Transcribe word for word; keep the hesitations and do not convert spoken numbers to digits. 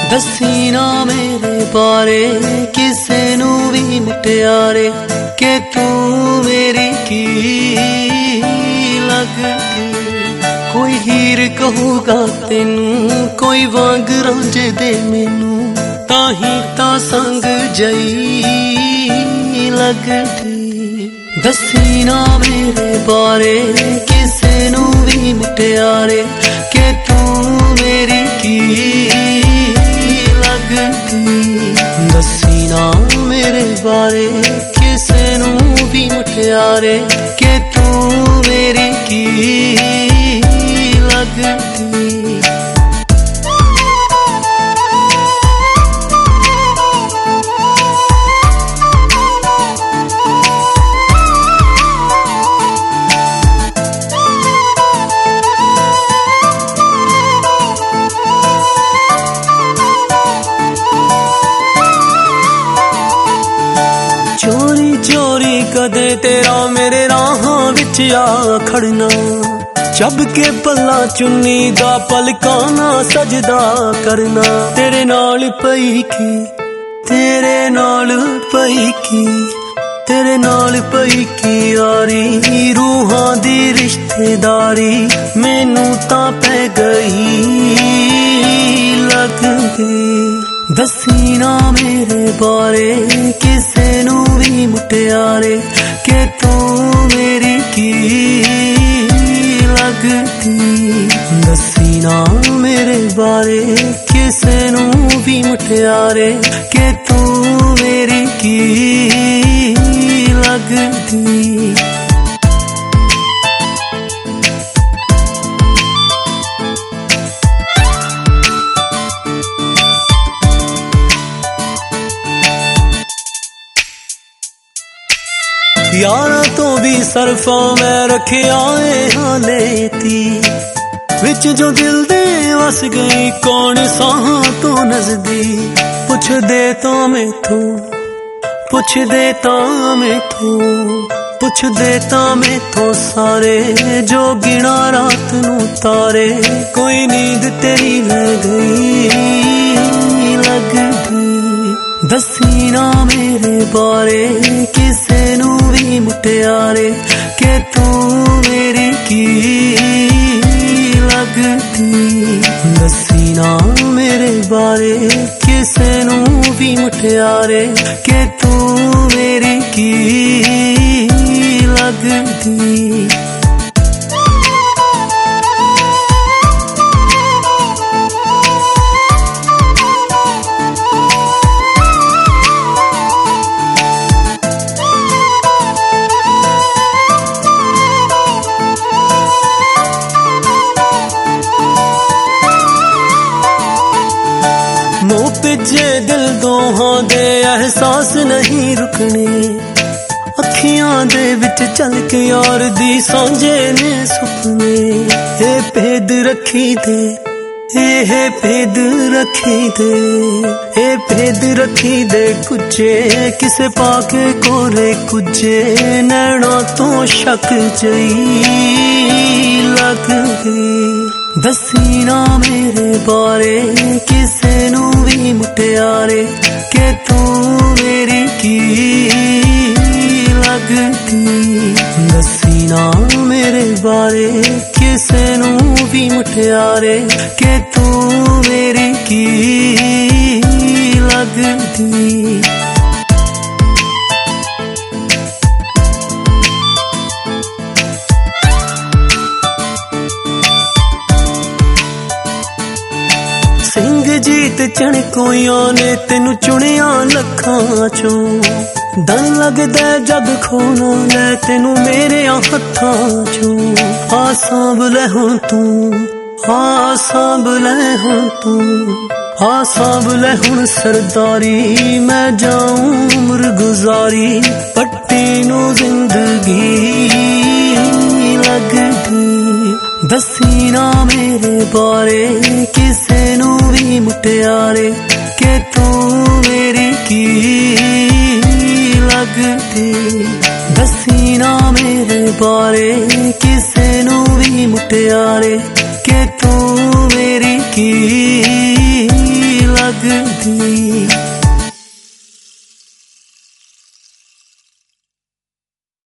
दसी ना मेरे बारे किसे नू भी मुटियारे के तू मेरी की लगदी। कोई हीर कहूगा तेनू कोई वांग रांझे दे मैनू ताही ता संग जई लगदी। दसी ना मेरे बारे किसे नू भी मुटियारे के तू मेरी की दसी ना मेरे बारे किसे नू भी मुटियारे के तू मेरी की लगदी। चोरी चोरी कदे तेरा मेरे राहां विच आ खड़ना चब के पल्ला चुन्नी दा पलकाना सजदा करना। तेरे नाल पई की तेरे नाल पई की तेरे नाल पई की यारी रूहां दी रिश्तेदारी मैनू तां पै गई लगदी। दसी ना मेरे बारे किसे नू भी मुटियारे के तू मेरी की लगदी। दसी ना मेरे बारे किसे नू भी मुटियारे के तू मेरी की लगदी। यारा तो भी सरफा मैं रखिया हालेती विच जो दिल दे वस गई कौन साहां तो नजदी। पुछ दे तो मैथों पुछ दे तो मैथों पुछ दे तो मैथों सारे जो गिना रात नू तारे कोई नींद तेरी ले गई लगदी। दसी ना मेरे बारे किसे नू भी मुटियारे के तू मेरी की लगदी। दसी ना मेरे बारे किसे नू भी मुटियारे के तू मेरी की लगदी। मुँह पिछे दिल दोहां दे एहसास नहीं रुकने अखियां दे विच चल के यार दी सांझे ने सुपने। ए भेद रखी दे ए भेद रखी दे ए भेद रखी दे कुजे किसे पाके कोरे कुजे नैना तो शक जई लगदी। दसी ना मेरे बारे किसे नू भी मुटियारे के तू मेरी की लगदी। दसी ना मेरे बारे किसे नू भी मुटियारे के तू मेरी की लगदी। सिंह जीत चणकोइयां ने तेनू चुनिया लखां चों दन लगदा जग खोना ले तेनू मेरे हत्थां चों। आ सांभ ले हुण तू आ सांभ ले हुण तू आ सांभ ले हुण सरदारी मैं जाऊं उम्र गुजारी पट्टी नू जिंदगी लगदी। दसी ना मेरे बारे किसे नू भी मुटियारे के तू मेरी की लगदी। दसी ना मेरे बारे किसे नू भी मुटियारे के तू मेरी की लगदी। लगदी